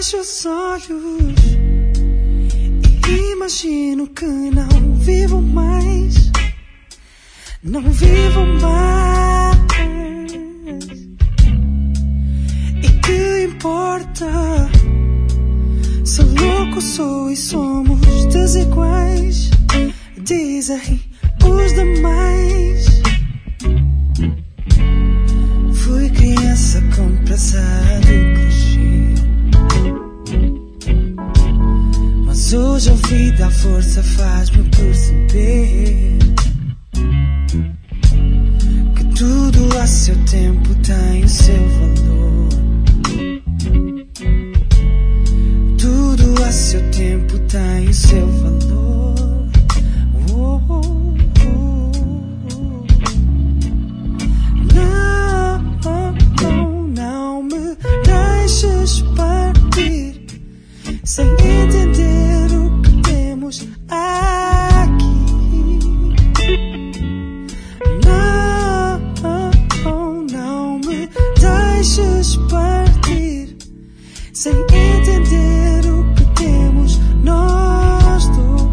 fecho os olhos e imagino que não vivo mais. Não vivo mais. E que importa? Se louco sou e somos desiguais, dizem os demais. Fui criança com pressa de crescer, mas hoje a vida, a força faz-me perceber que tudo a seu tempo tem o seu valor. Tudo a seu tempo tem o seu valor. Oh, oh, oh. Não me deixes partir sem entender o que temos aqui. Não me deixes partir sem entender o que temos nós dois.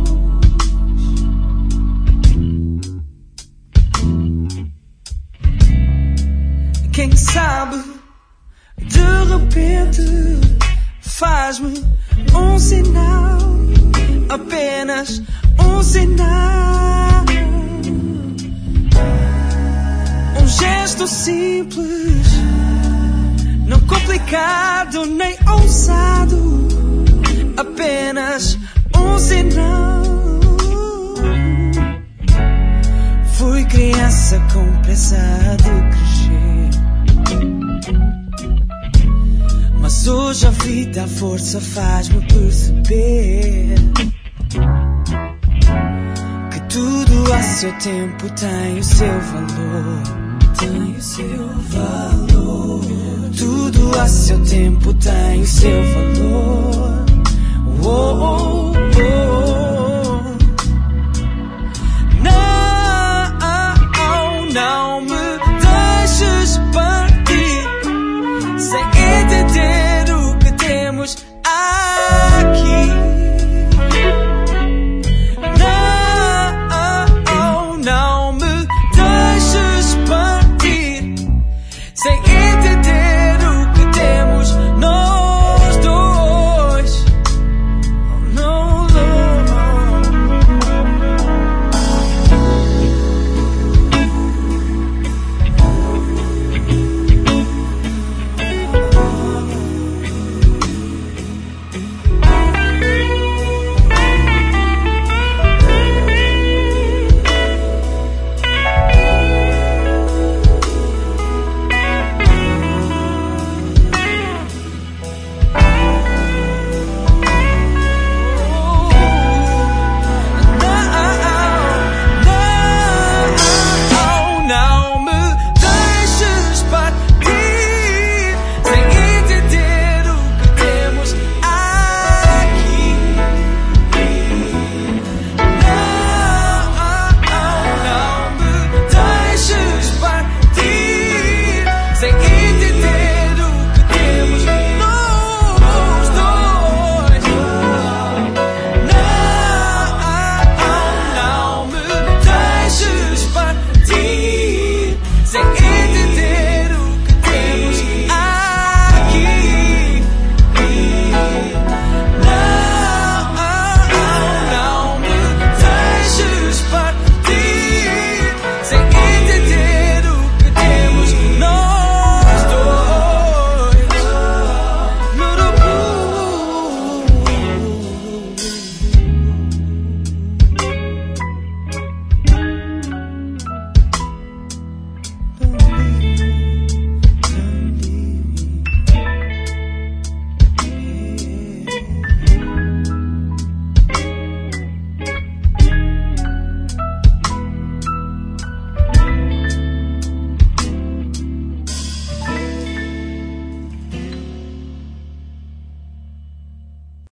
Quem sabe, de repente, faz-me um sinal, apenas um sinal. Um gesto simples, não complicado nem ousado, apenas um sinal. Fui criança com pressa de crescer, mas hoje a vida, a força faz-me perceber que tudo a seu tempo tem o seu valor. Tem o seu valor. Tudo a seu tempo tem o seu valor. Oh, oh.